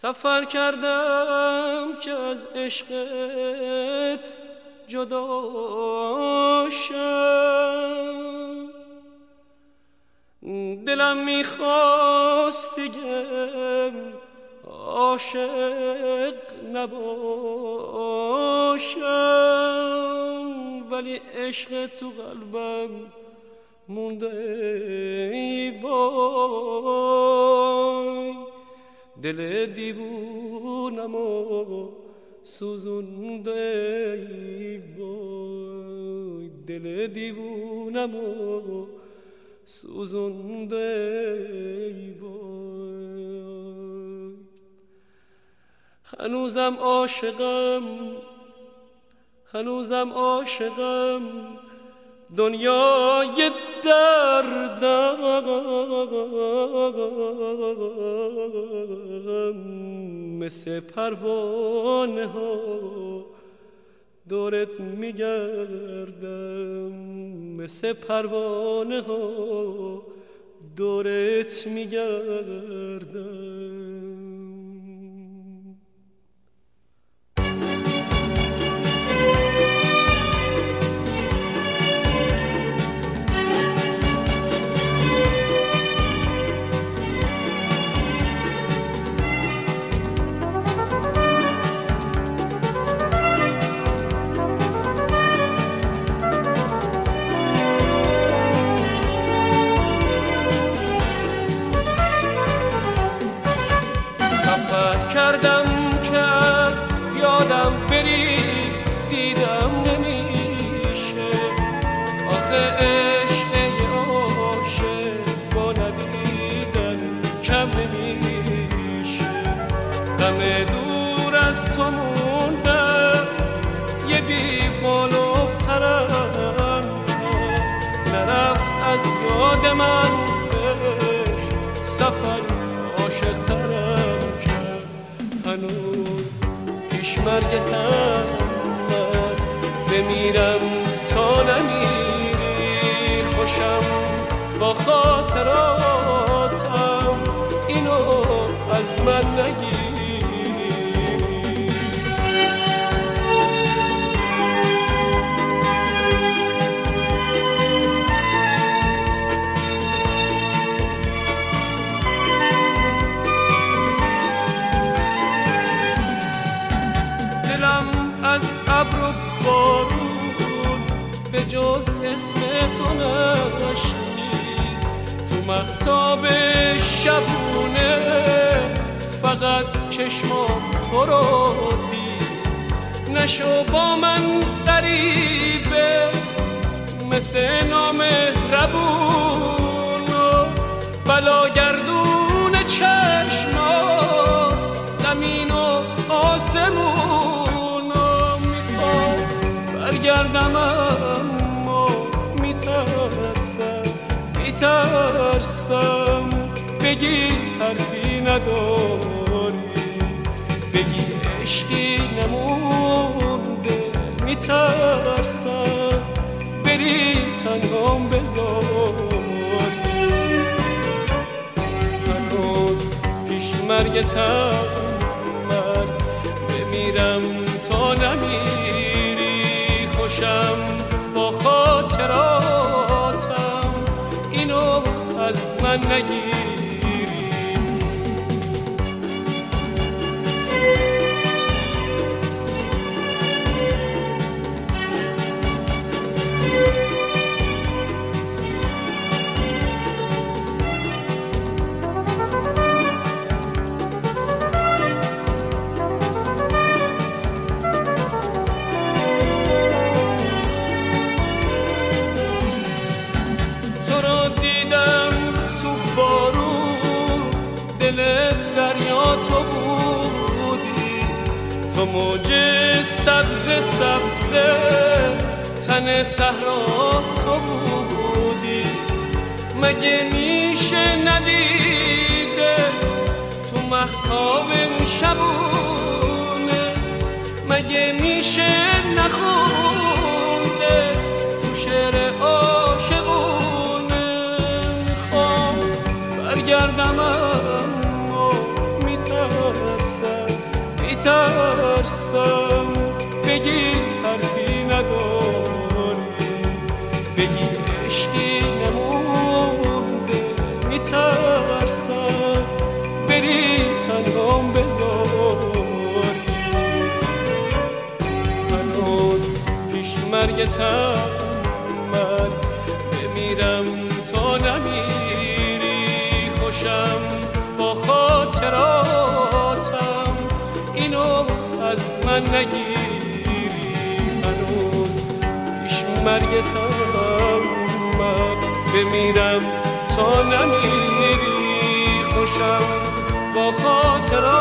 سفر کردم که از عشقت جدا شم، دلم میخواست دیگه عاشق نباشم، ولی عشق تو قلبم مونده ای وای، دل دیوونمو سوزونده ای وای، دل دیوونمو سوزونده ای وای. هنوزم عاشقم دنیای دردم، مثل پروانه ها دورت میگردم، مثل پروانه ها دورت میگردم. کردم که از یادم بری دیدم نمیشه، آخه عشق عاشق با ندیدن کم نمیشه. غم دور از تو موندم یه بی بال و پرم، نرفت از یاد من عشق سفر عاشق ترم. هنوز پیش مرگتم من بمیرم تا نمیری، خوشم با خاطراتم اینو از من نگیری. از ابر و بارون به جز اسم تو نشنید، تو مهتاب شبونه فقط چشمام تو رو دید. نشو با من غریبه مثل نامهربون و بلاگردون چشمات زمین و آسمون. برگردم اما میترسم بگی حرفی نداری، بگی عشقی نمونده. میترسم بری تنهام بذاری، هنوز پیش مرگتم من بمیرم تا نمیری، خوشم با خاطراتم اینو از من نگیری. تو موج سبز تن صحرا تو بودی، مگه میشه ندیده تو مهتاب شبونه، مگه میشه نخونده تو شعر عاشقونه. میخوام برگردم اما میترسم میترسم بگی حرفی نداری، بگی عشقی نمونده، میترسم بری تنهام بذاری. هنوز پیش مرگتم من بمیرم تا نمیری، خوشم با خاطراتم اینو از من نگیری. هنوز پیش مرگتم من بمیرم تا نمیری، خوشم با خاطراتم